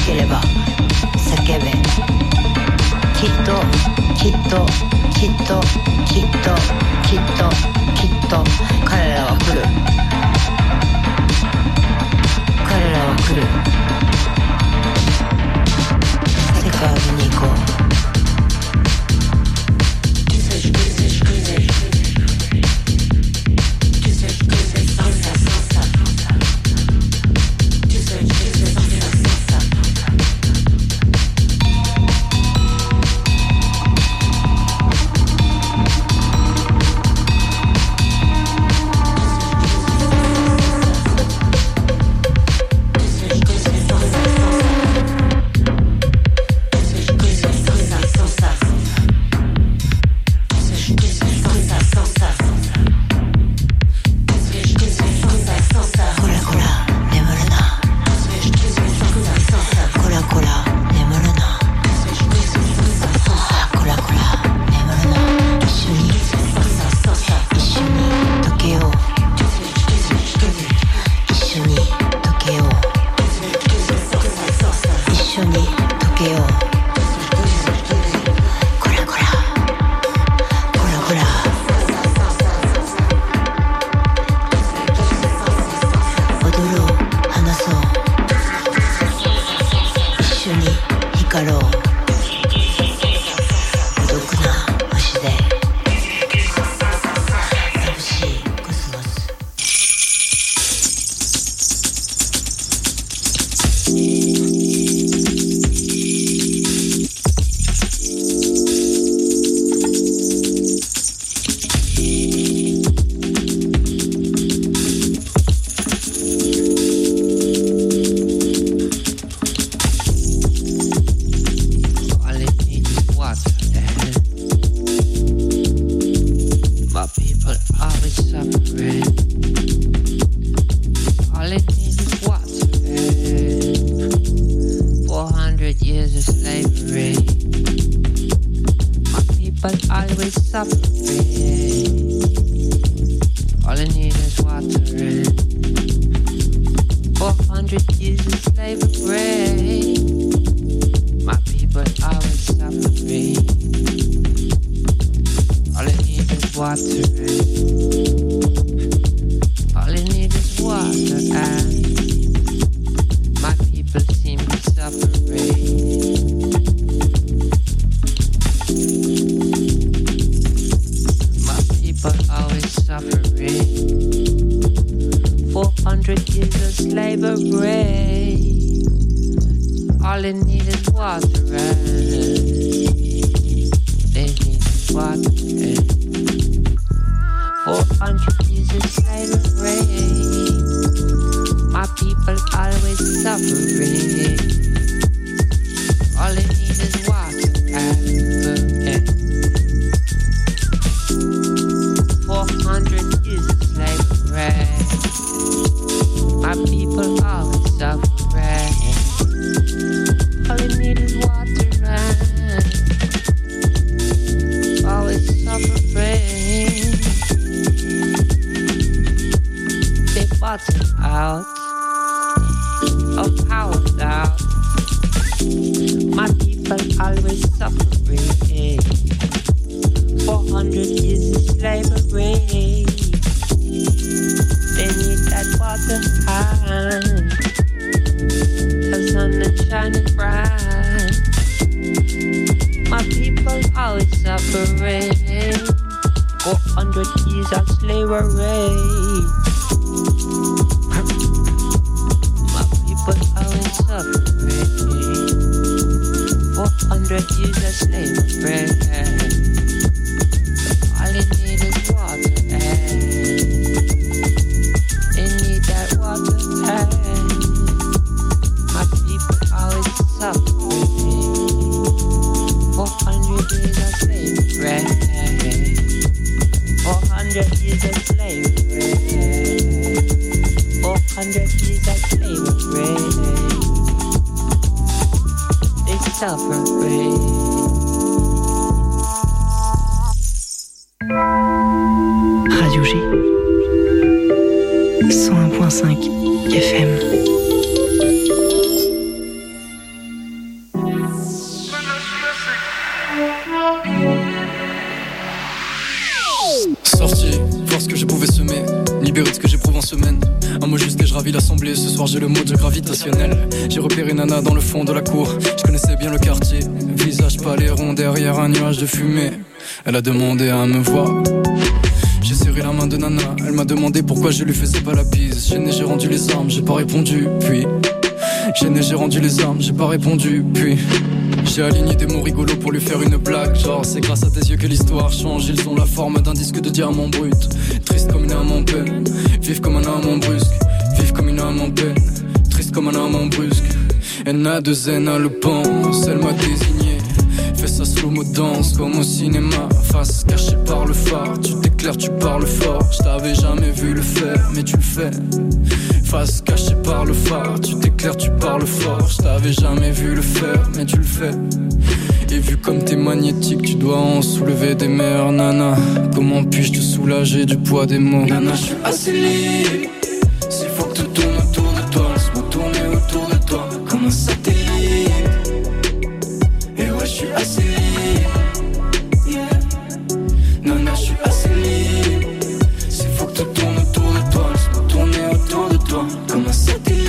ければ叫べきっときっときっときっときっときっと彼らは来る彼らは来る世界を見に行こう Radio G 101.5 FM. ravi l'assemblée. Ce soir j'ai le mood gravitationnel. J'ai repéré Nana dans le fond de la cour. Je connaissais bien le quartier. Visage palais rond derrière un nuage de fumée. Elle a demandé à me voir. J'ai serré la main de Nana. Elle m'a demandé pourquoi je lui faisais pas la bise. J'ai rendu les armes, j'ai pas répondu. Puis j'ai rendu les armes, j'ai pas répondu. Puis j'ai aligné des mots rigolos pour lui faire une blague. Genre c'est grâce à tes yeux que l'histoire change. Ils ont la forme d'un disque de diamant brut. Triste comme une âme en peine. Vif comme un amant brusque. Vif comme une âme en peine. Triste comme un amant brusque. Elle n'a de zen à le pense. Elle m'a désigné. Fais sa slow-mo danse comme au cinéma. Face cachée par le phare. Tu t'éclaires, tu parles fort. Je t'avais jamais vu le faire, mais tu le fais. Face cachée par le phare. Tu t'éclaires, tu parles fort. Je t'avais jamais vu le faire, mais tu le fais. Et vu comme t'es magnétique, tu dois en soulever des mers. Nana, comment puis-je te soulager du poids des mots? Nana, je suis assez libre. S'il faut que tout tourne autour de toi, laisse-moi tourner autour de toi comme un satellite. Et ouais, je suis assez libre, yeah. Nana, je suis assez libre. S'il faut que tout tourne autour de toi, laisse-moi tourner autour de toi comme un satellite.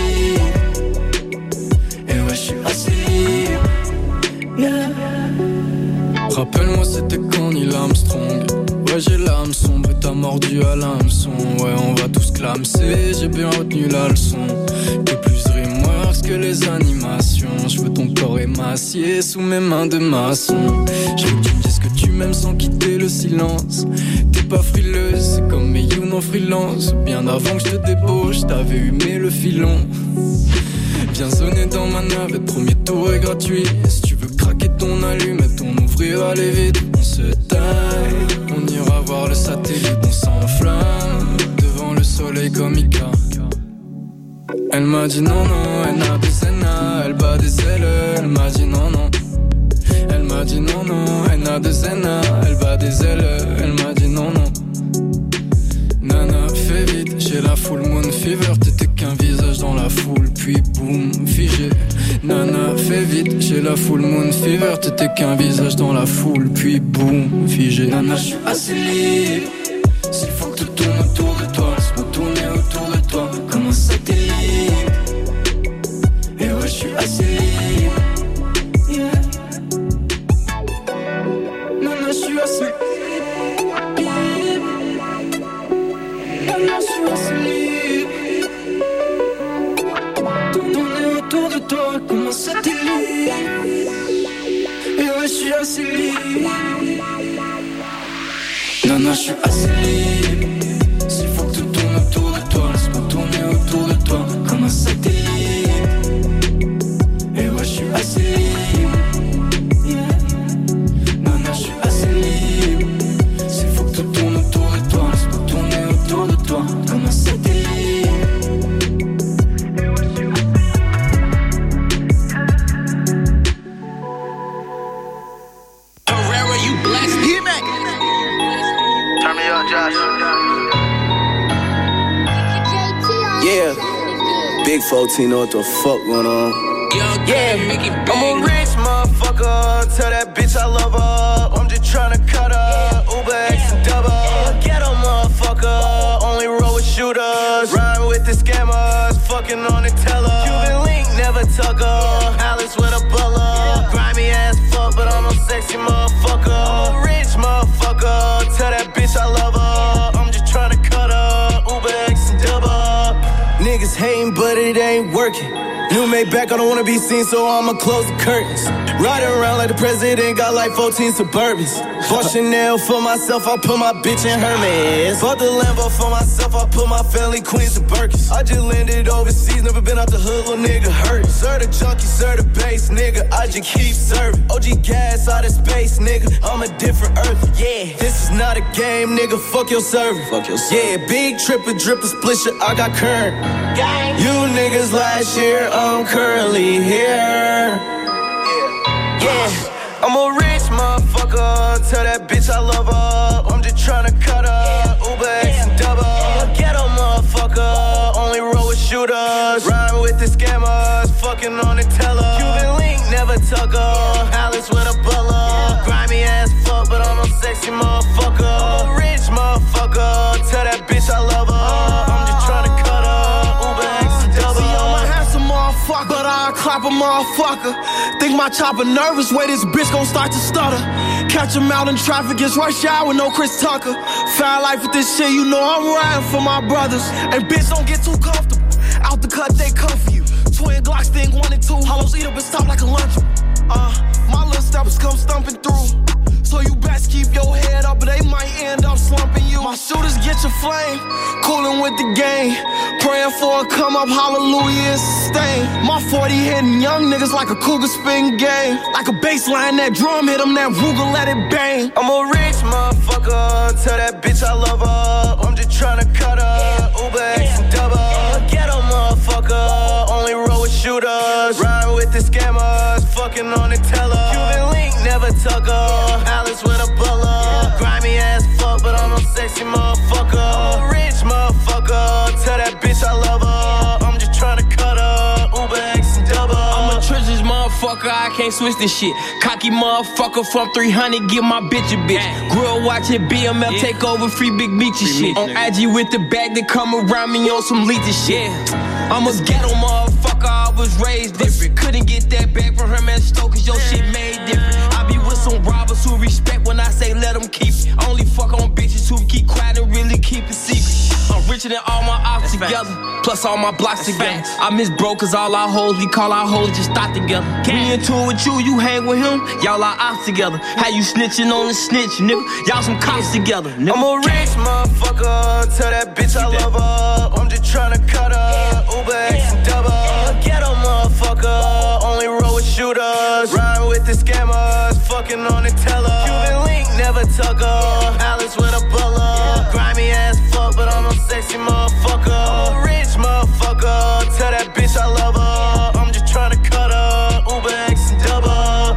Et ouais, je suis assez libre, yeah. Rappelle-moi c'était quand Neil Armstrong. Ouais, j'ai l'âme sombre et t'as mordu à l'hameçon. Ouais, on va tous clamser, j'ai bien retenu la leçon. T'es plus dreamworks que les animations. Je veux ton corps émacié sous mes mains de maçon. Je veux que tu me dises que tu m'aimes sans quitter le silence. T'es pas frileuse, c'est comme mes you non freelance. Bien avant que je te débauche, t'avais humé le filon. Viens sonner dans ma navette, premier tour est gratuit. Si tu veux craquer ton allumette, on ouvrira les vitres. On se taille, on ira voir le satellite. On s'enflamme devant le soleil comme Ika. Elle m'a dit non, non, elle n'a des zénas. Elle bat des ailes, elle m'a dit non, non. Elle m'a dit non, non, elle n'a des zénas. Elle bat des ailes, elle m'a dit non, non. Nana, fais vite, j'ai la full moon fever. T'étais qu'un visage dans la foule, puis boum, figé. Nana, fais vite, j'ai la full moon fever. T'étais qu'un visage dans la foule, puis boum, figé. Nana, je suis assez libre. S'il faut que tout tourne autour de toi, laisse-moi tourner autour de toi comme un satellite. Et ouais, je suis assez libre, yeah. Nana, je suis assez libre. Comme un satellite. Et ouais, je suis assez libre. Nana, je suis assez libre. S'il faut que tout tourne autour de toi, laisse-moi tourner autour de toi comme un satellite. Et ouais, je suis assez libre, yeah. Nana, je suis assez libre. S'il faut que tout tourne autour de toi, laisse-moi tourner autour de toi comme un satellite. Yeah, Big 14, know what the fuck going on? Yeah, I'm a rich motherfucker. Tell that bitch I love her. I'm just tryna cut her. Uber X and double. Ghetto motherfucker. Only roll with shooters. Rhyme with the scammers. Fucking on the teller. Cuban link, never tuck her. Alice with a butler. Grimy ass fuck, but I'm no sexy motherfucker. I'm a rich motherfucker. Tell that bitch I love her. I'm just tryna cut her. Uber X and double. Niggas hating, but it ain't working. New made back, I don't wanna be seen, so I'ma close the curtains. Riding around like the president, got like 14 Suburbans. Bought Chanel for myself, I put my bitch in Hermes. Bought the Lambo for myself, I put my family Queens and Birkins. I just landed overseas, never been out the hood, little nigga hurt. Sir the junkie, sir the base, nigga, I just keep serving. OG gas out of space, nigga, I'm a different earth. Yeah, this is not a game, nigga, fuck your server. Fuck your server. Yeah, big tripper, dripper, split shit, I got current. Gang. You niggas last year, I'm currently here. Yeah, I'm a rich motherfucker. Tell that bitch I love her. I'm just tryna cut her. Uber X and double. Ghetto motherfucker. Only roll with shooters. Rhyme with the scammers. Fucking on the teller. Cuban link, never tuck her. Alice with a butler. Grimy ass fuck, but I'm a sexy motherfucker. I'm a rich motherfucker. Tell that bitch I love her. I'm just tryna cut her. Uber X stutter, I clap a motherfucker. Think my chopper nervous, way this bitch gon' start to stutter. Catch him out in traffic, it's rush hour with no Chris Tucker. Foul life with this shit, you know I'm riding for my brothers. And bitch, don't get too comfortable. Out the cut, they come for you. Twin Glocks, think 1 and 2. Hollows eat up and stop like a lunch. My little steppers come stumping through. So you best keep your head up, but they might end up slumping you. My shooters get your flame, coolin' with the game. Praying for a come up, hallelujah, and sustain. My 40 hitting young niggas like a cougar spin game. Like a baseline, that drum hit 'em, that Ruger let it bang. I'm a rich motherfucker, tell that bitch I love her. I'm just tryna cut her, Uber X and double. Ghetto motherfucker, only roll with shooters. Rhyme with the scammers, fucking on the teller. Cuban link, never tuck her. Alice with a butler, grimy ass fuck, but I'm a sexy motherfucker. I'm a rich motherfucker, tell that bitch I love her. I'm just tryna cut her, Uber X and double. I'm a treasures motherfucker, I can't switch this shit. Cocky motherfucker from 300, give my bitch a bitch. Grill watching BML take over, free Big Meechy shit. On IG with the bag that come around me on some lethal shit. I'm a ghetto motherfucker, I was raised different. Couldn't get that back from her man Stoke, cause your shit made different. I be with some robbers who respect when I say let them keep it. Only fuck on bitches who keep quiet and really keep it secret. I'm richer than all my ops together, plus all my blocks together. I miss bro cause all our hoes, we call our hoes just thought together. Me in tune with you hang with him, y'all are ops together. How you snitching on the snitch, nigga? Y'all some cops together, nigga. I'm a rich motherfucker, tell that bitch I love her. I'm just tryna cut her, Uber X and double. Ghetto motherfucker, only roll with shooters. Rhyme with the scammers, fucking on the teller. Cuban link, never tuck her. Alice with a butler, grimy ass fuck, but I'm a sexy motherfucker. I'm a rich motherfucker, tell that bitch I love her. I'm just tryna cut her, Uber X and double.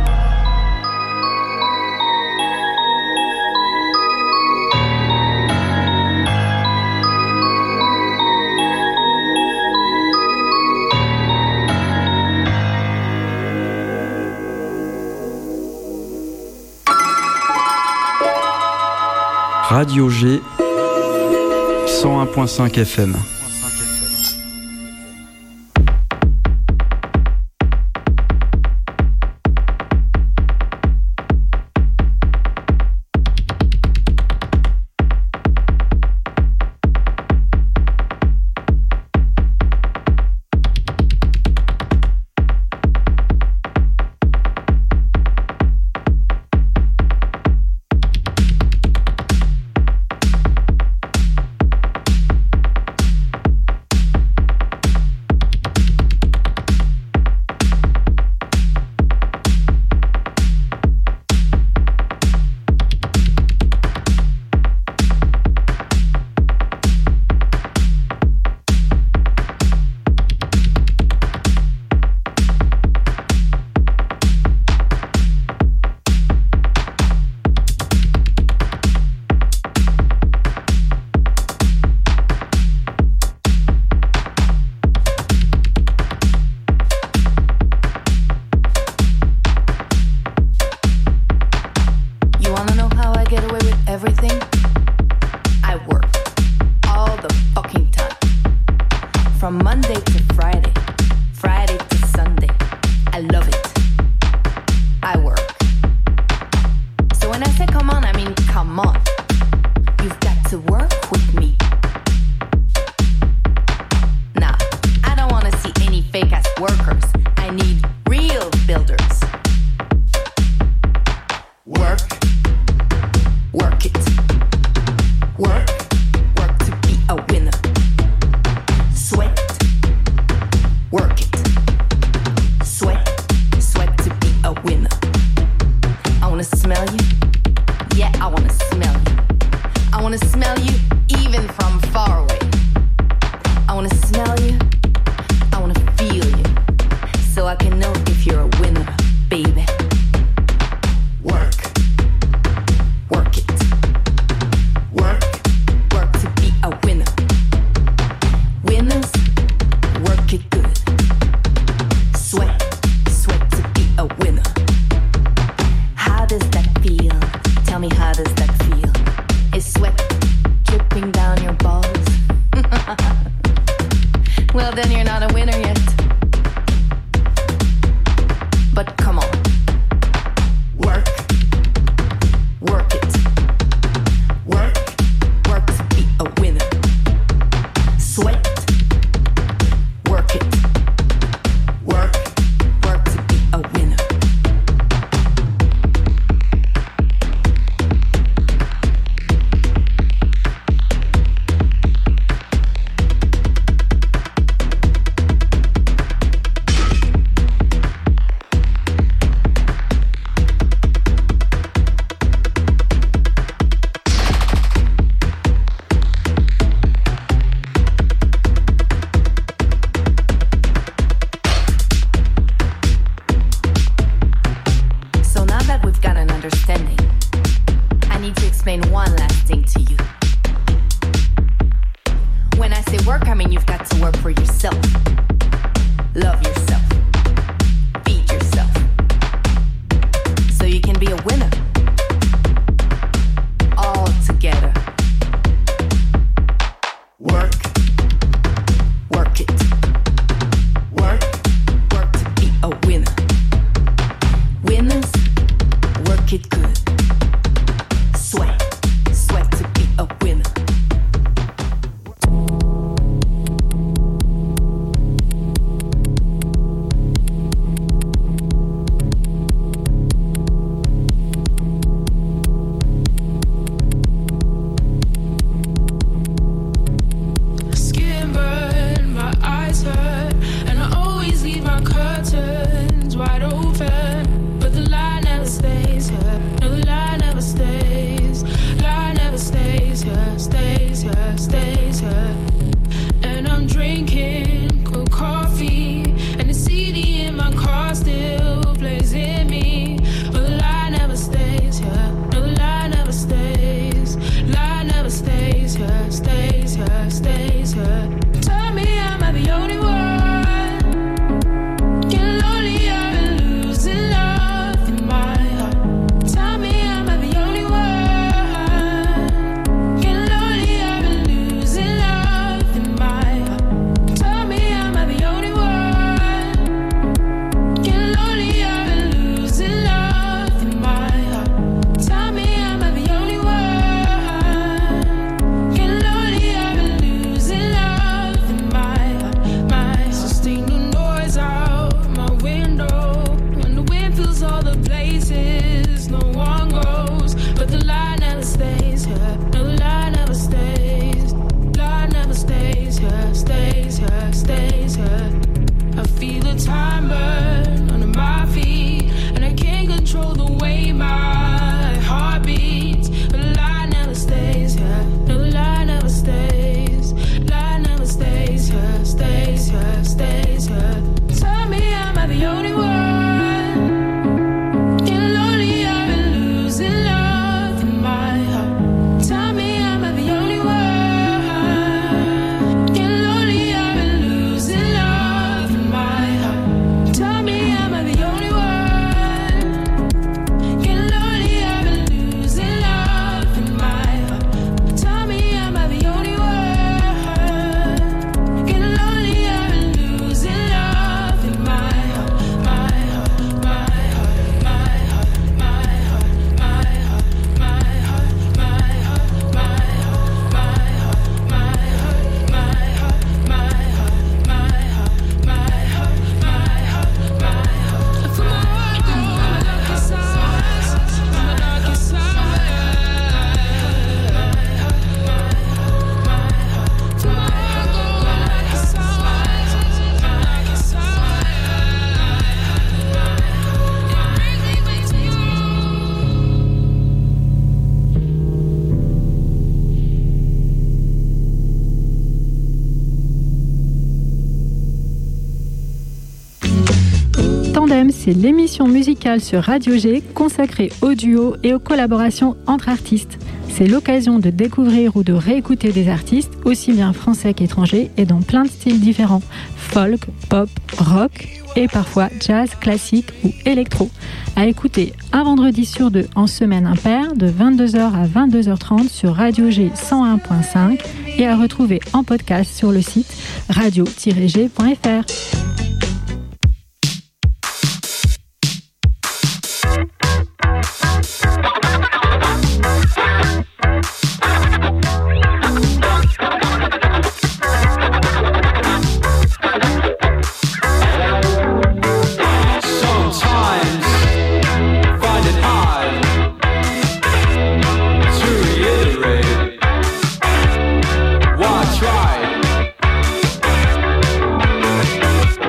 Radio G 101.5 FM. Well, then you're not a winner yet. understanding. I need to explain one last thing to you. When I say work, I mean you've got to work for yourself. Love yourself. Feed yourself. So you can be a winner. All together. Work. Work it. Work. Work to be a winner. Winners, work it good. Sweat. Sweat to be a winner. C'est l'émission musicale sur Radio G consacrée au duo et aux collaborations entre artistes. C'est l'occasion de découvrir ou de réécouter des artistes, aussi bien français qu'étrangers, et dans plein de styles différents. Folk, pop, rock et parfois jazz, classique ou électro. À écouter un vendredi sur deux en semaine impaire de 22h à 22h30 sur Radio G 101.5 et à retrouver en podcast sur le site radio-g.fr. Why try?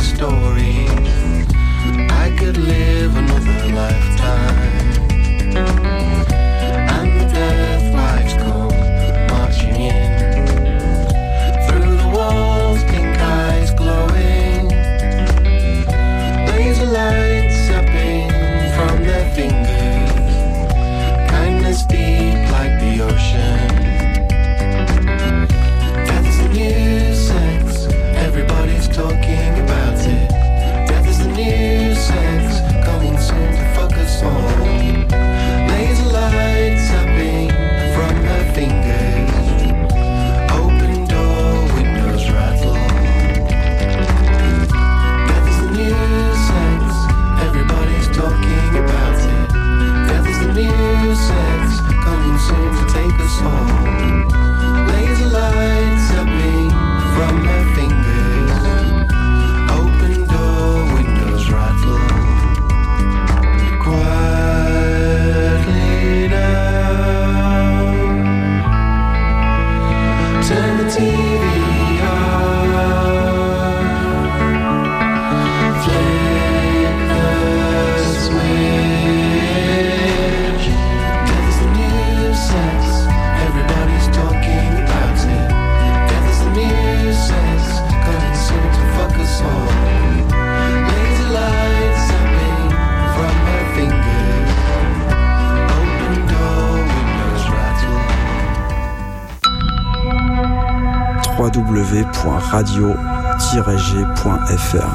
stories. I could live another lifetime. And the death wives come marching in. Through the walls, pink eyes glowing. Laser lights zapping from their fingers. Kindness deep like the ocean. Death is the new sex, everybody's talking about it. Death is the new sex, coming soon to fuck us all. Laser lights zapping from her fingers. Open door, windows rattle. Death is the new sex, everybody's talking about it. Death is the new sex, coming soon to take us home. Laser lights zapping from her fingers. Open door, windows rattle. Quietly now. Turn the TV on. Flick the switch. Death is the new sex, everybody's talking about it. Death is the new sex, coming soon to fuck us all. Laser lights zapping from her fingers. Open door, windows rattle. www.radio-g.fr.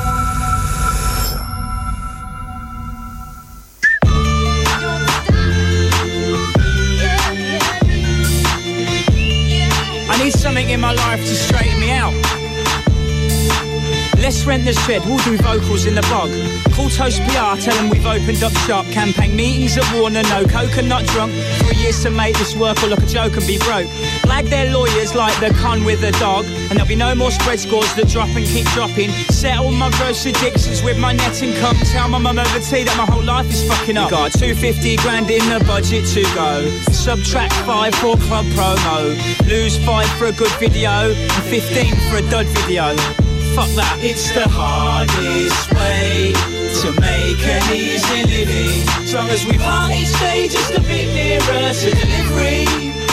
I need something in my life to straighten me out. Let's rent the shed, we'll do vocals in the bog. Call Toast PR, tell them we've opened up shop. Campaign meetings at Warner, no coconut drunk. 3 years to make this work or look a joke and be broke. Flag their lawyers like the con with a dog. And there'll be no more spread scores that drop and keep dropping. Settle my gross addictions with my net income. Tell my mum over tea that my whole life is fucking up. We got 250 grand in the budget to go. Subtract 5 for club promo. Lose 5 for a good video and 15 for a dud video. Fuck that. It's the hardest way to make an easy living. As long as we party, stay just a bit nearer to delivery.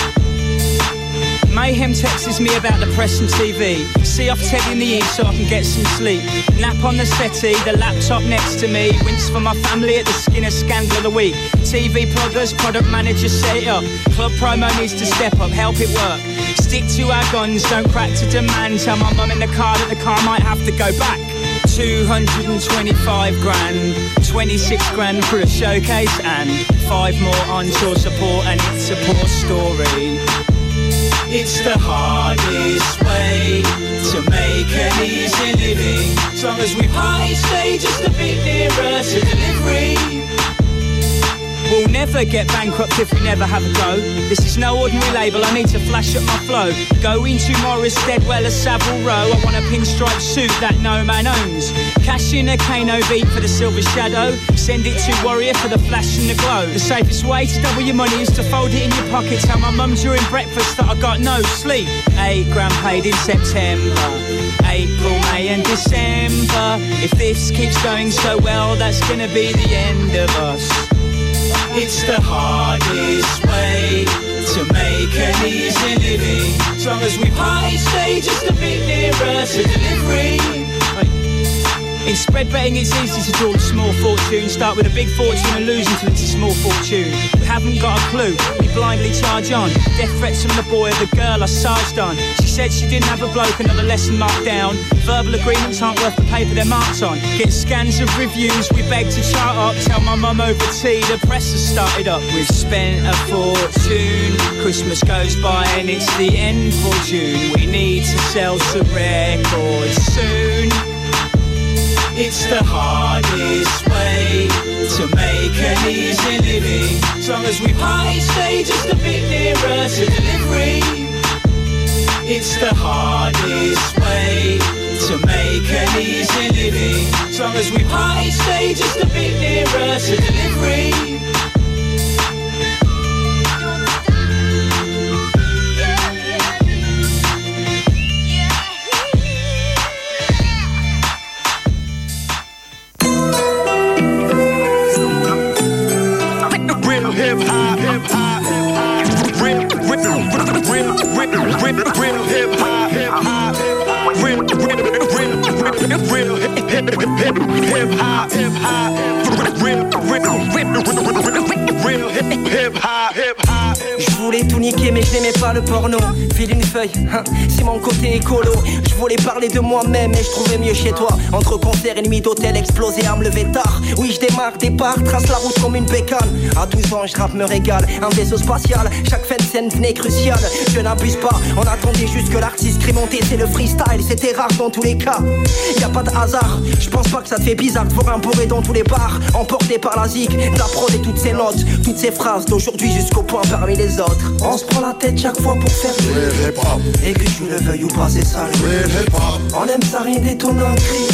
Mayhem texts me about the press and TV. See off Ted in the east so I can get some sleep. Nap on the settee, the laptop next to me. Wince for my family at the Skinner Scandal of the Week. TV bloggers, product managers set it up. Club promo needs to step up, help it work. Stick to our guns, don't crack to demand. Tell my mum in the car that the car might have to go back. 225 grand, 26 grand for a showcase and 5 more on tour support, and it's a poor story. It's the hardest way to make an easy living. As long as we party, stay just a bit nearer to delivery. We'll never get bankrupt if we never have a go. This is no ordinary label, I need to flash up my flow. Going to Morris, Steadwell or Savile Row. I want a pinstripe suit that no man owns. Cash in a Kano beat for the silver shadow. Send it to Warrior for the flash and the glow. The safest way to double your money is to fold it in your pocket. Tell my mum during breakfast that I got no sleep. 8 grand paid in September, April, May and December. If this keeps going so well, that's gonna be the end of us. It's the hardest way to make an easy living. As long as we party, stay just a bit nearer to delivery. In spread betting it's easy to draw a small fortune. Start with a big fortune and lose until it's a small fortune. We haven't got a clue, we blindly charge on. Death threats from the boy or the girl I sarged on. She said she didn't have a bloke, another lesson marked down. Verbal agreements aren't worth the paper they're marked on. Get scans of reviews, we beg to chart up. Tell my mum over tea, the press has started up. We've spent a fortune, Christmas goes by and it's the end for June. We need to sell some records soon. It's the hardest way to make an easy living. As long as we party, stay just a bit nearer to delivery. It's the hardest way to make an easy living. As long as we party, stay just a bit nearer to delivery. hip hop, hip hop, real hip hop, hip hop, real hip hop, hip hop, real hip hop, hip hop. Je voulais tout niquer mais je n'aimais pas le porno. File une feuille, hein, c'est mon côté écolo. Je voulais parler de moi-même mais je trouvais mieux chez toi. Entre concerts et nuits d'hôtel explosé à me lever tard. Oui je démarre, départ, trace la route comme une bécane. À 12 ans je rappe me régale, un vaisseau spatial. Chaque fin de scène venait cruciale. Je n'abuse pas, on attendait juste que l'artiste crie monter. C'est le freestyle, c'était rare dans tous les cas. Y'a pas de hasard, je pense pas que ça te fait bizarre de voir un bourré dans tous les bars. Emporté par la zik, de la prod et toutes ces notes. Toutes ces phrases d'aujourd'hui jusqu'au point parmi les autres. On se prend la tête chaque fois pour faire du hip-hop. Et que tu le veuilles ou pas c'est ça le hip-hop. On aime ça rien d'étonnant un cri.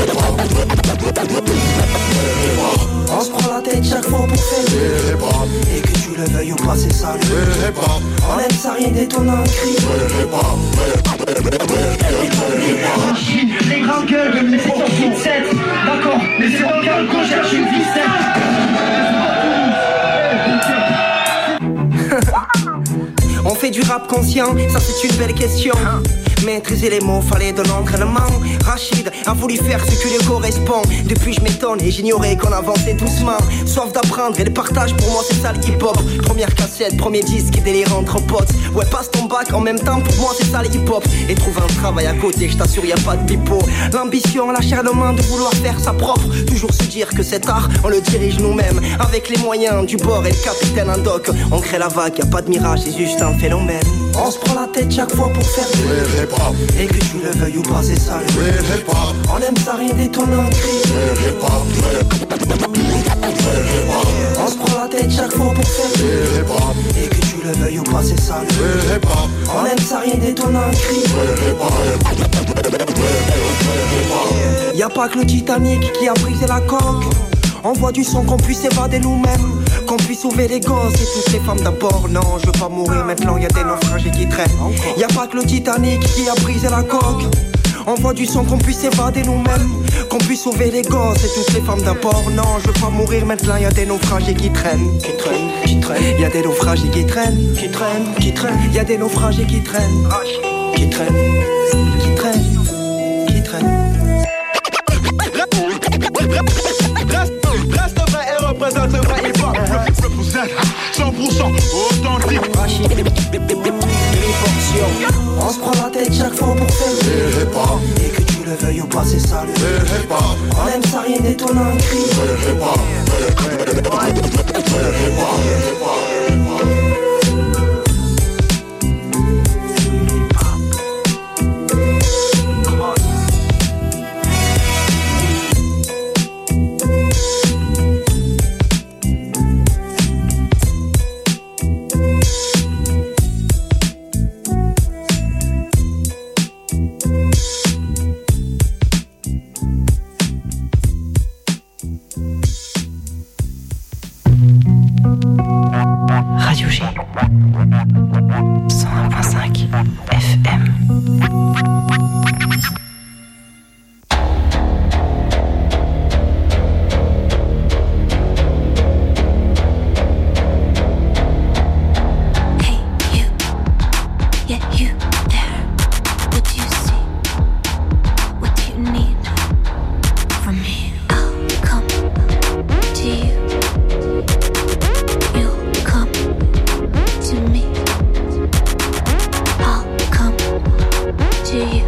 On se prend la tête chaque fois pour faire du hip-hop. Et que tu le veuilles ou pas c'est ça le hip-hop. On aime ça rien d'étonnant un cri. Les grands gueules, c'est ton fit 7. D'accord, mais c'est dans quel qu'on cherche une ficelle. On fait du rap conscient, ça c'est une belle question. Maîtriser les mots, fallait de l'entraînement. Rachid a voulu faire ce qui lui correspond. Depuis je m'étonne et j'ignorais qu'on avançait doucement. Soif d'apprendre et le partage pour moi c'est ça le hip-hop. Première cassette, premier disque et délire entre potes. Ouais passe ton bac en même temps pour moi c'est ça le hip-hop. Et trouve un travail à côté, je t'assure y a pas de pipeau. L'ambition, l'acharnement de vouloir faire sa propre. Toujours se dire que cet art on le dirige nous-mêmes. Avec les moyens du bord et le capitaine en doc. On crée la vague, y a pas de mirage, c'est juste un phénomène. On se prend la tête chaque fois pour faire du hip-hop. Et que tu le veuilles ou pas c'est ça le hip-hop. On aime ça rien d'étonnant un cri. On se prend la tête chaque fois pour faire du hip-hop. Et que tu le veuilles ou pas c'est ça le hip-hop. On aime ça rien d'étonnant un cri. Y'a pas que le Titanic qui a brisé la coque. On voit du son qu'on puisse évader nous-mêmes. Qu'on puisse sauver les gosses et toutes les femmes d'abord. Non, je veux pas mourir maintenant, y'a des naufragés qui traînent. Y'a pas que le Titanic qui a brisé la coque. On voit du son qu'on puisse évader nous-mêmes. Qu'on puisse sauver les gosses et toutes les femmes d'abord. Non, je veux pas mourir maintenant, y'a des naufragés qui traînent. Y'a des naufragés qui traînent. Y'a des naufragés qui traînent. Qui traînent. Reste vrai et représente le vrai hip-hop. Représente 100% authentique. On se prend la tête chaque fois pour faire du hip-hop. Et que tu le veuilles ou pas c'est ça le hip-hop. On aime ça rien d'étonnant un cri. Radio G 101.5 FM. To you.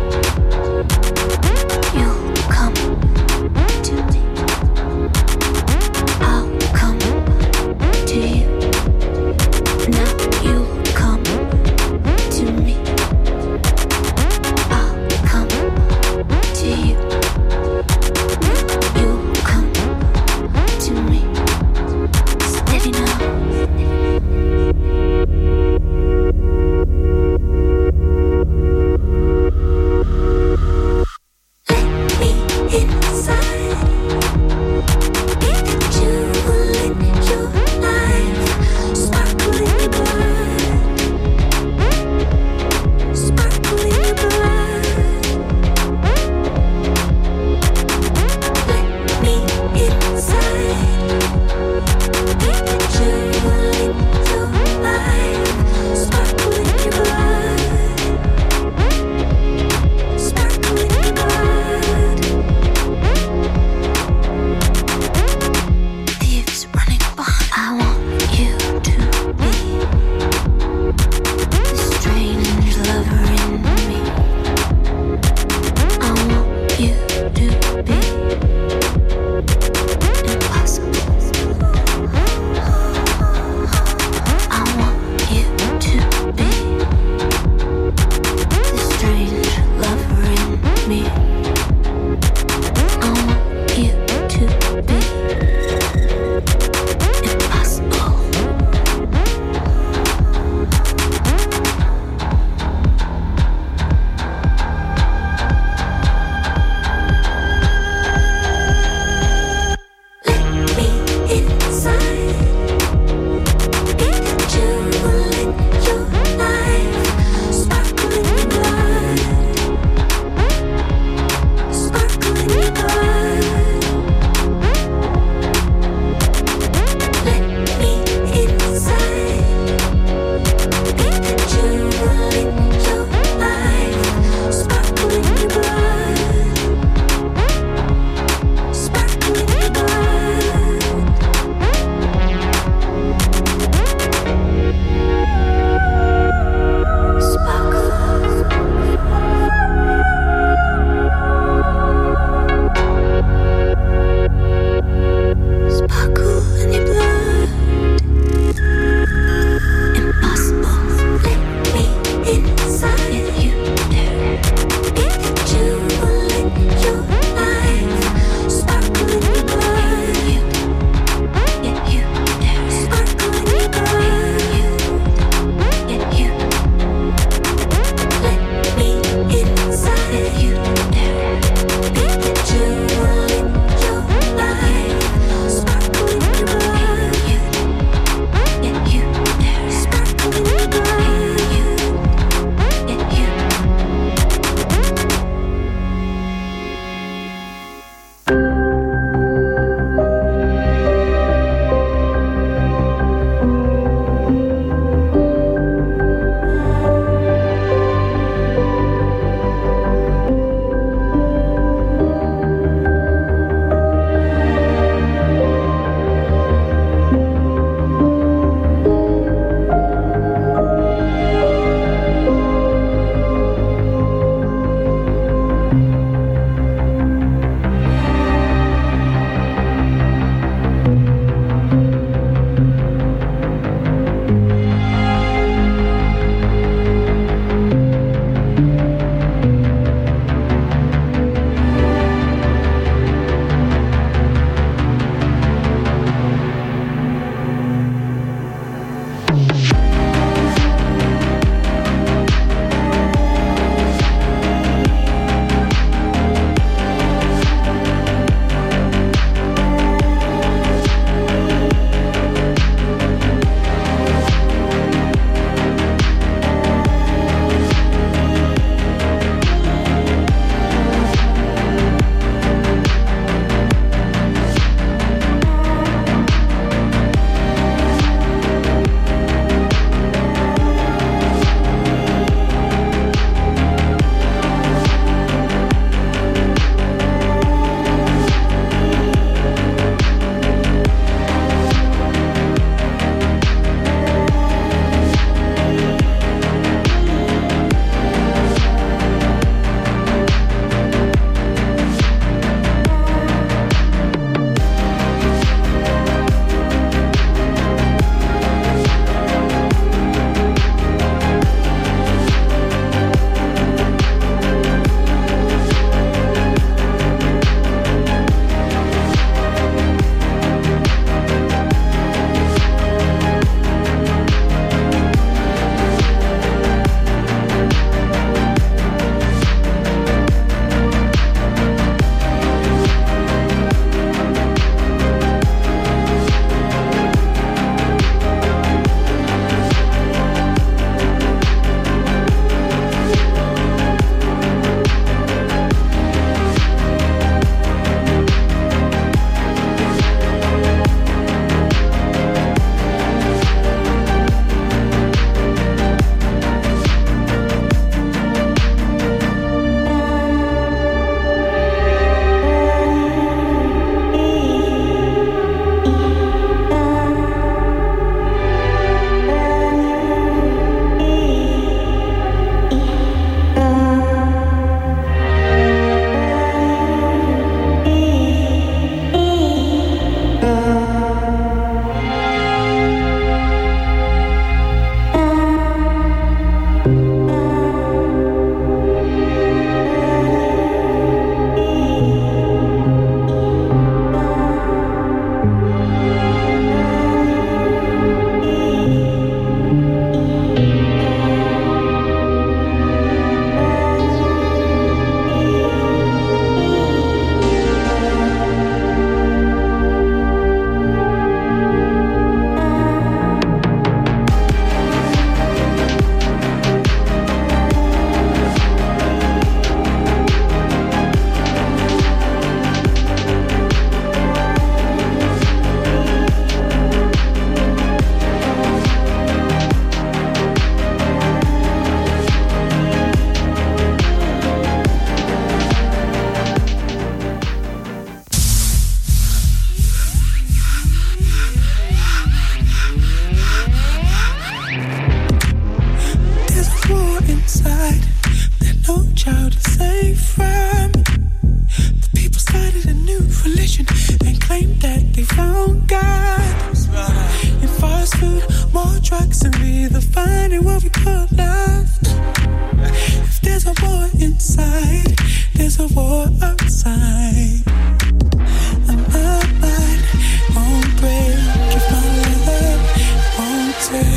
child is safe from. The people started a new religion and claimed that they found God. In fast food, more drugs, and we're finding what we call love. If there's a war inside, there's a war outside. And my mind won't break if my love won't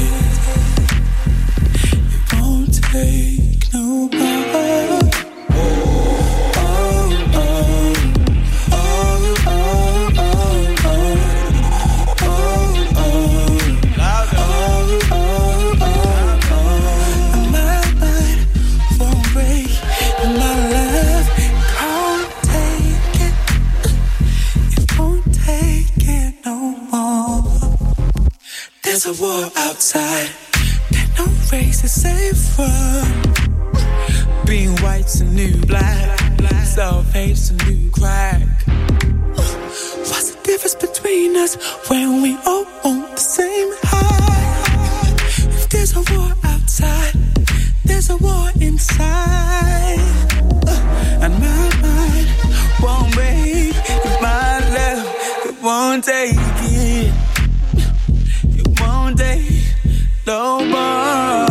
take no more. There's a war outside that no race is safe from. Being white's a new black, self-hate's a new crack. What's the difference between us when we all want the same high? If there's a war outside, there's a war inside. And my mind won't break if my love, it won't take it. One day, no more.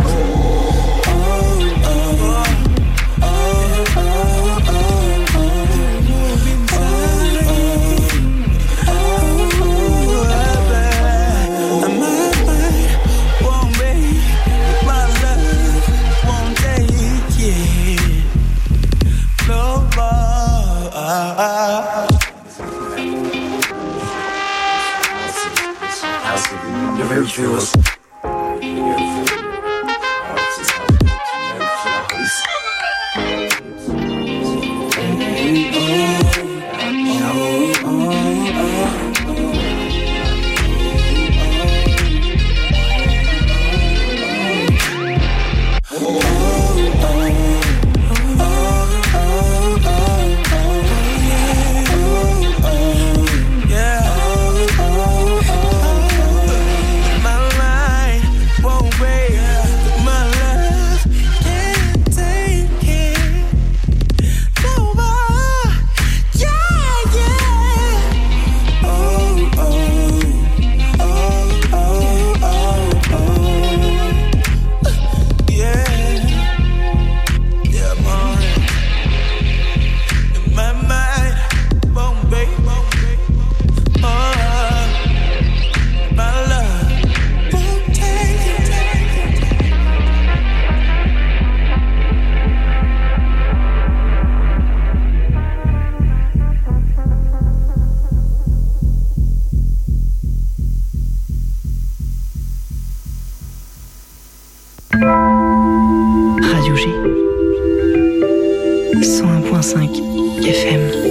Virtuous. Radio G 101.5 FM.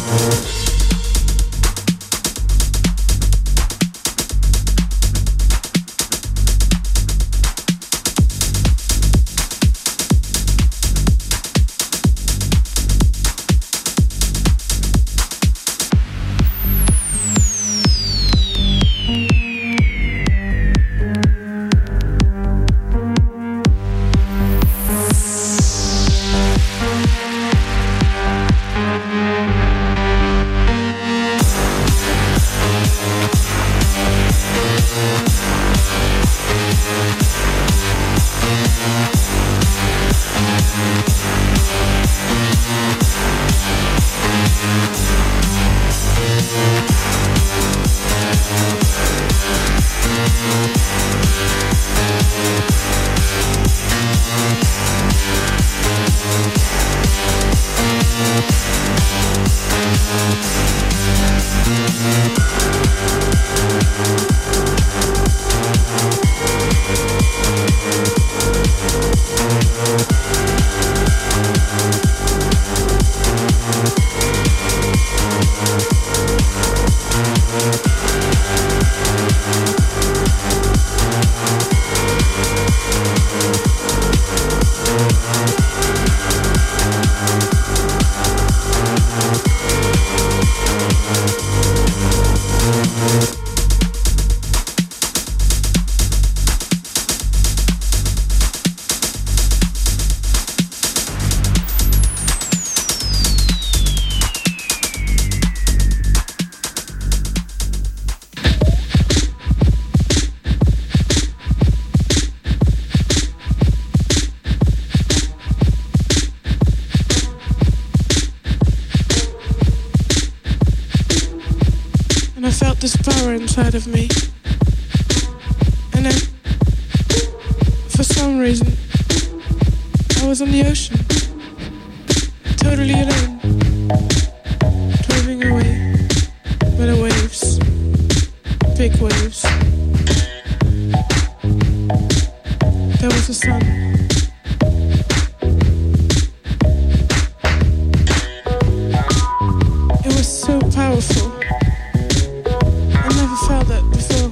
This power inside of me, and then for some reason I was on the ocean, totally alone, driving away by the waves, big waves. There was the sun. It was so powerful. Felt that before.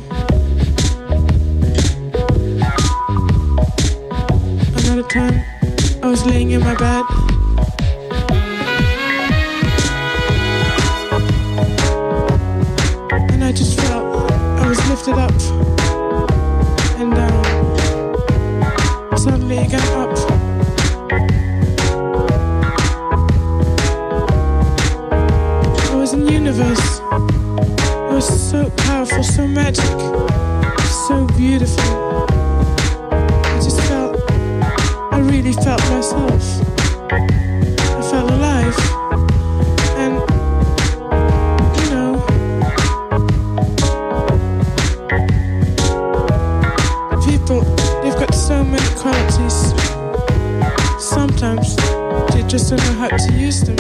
Another time, I was laying in my bed. And I just felt I was lifted up and down. Suddenly again up. I was in the universe. It was so powerful, so magic, so beautiful. I just felt, I really felt myself. I felt alive. And, you know, people, they've got so many qualities. Sometimes they just don't know how to use them.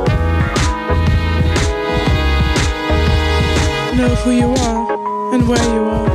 Know who you are and where you are.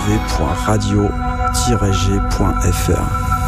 www.radio-g.fr.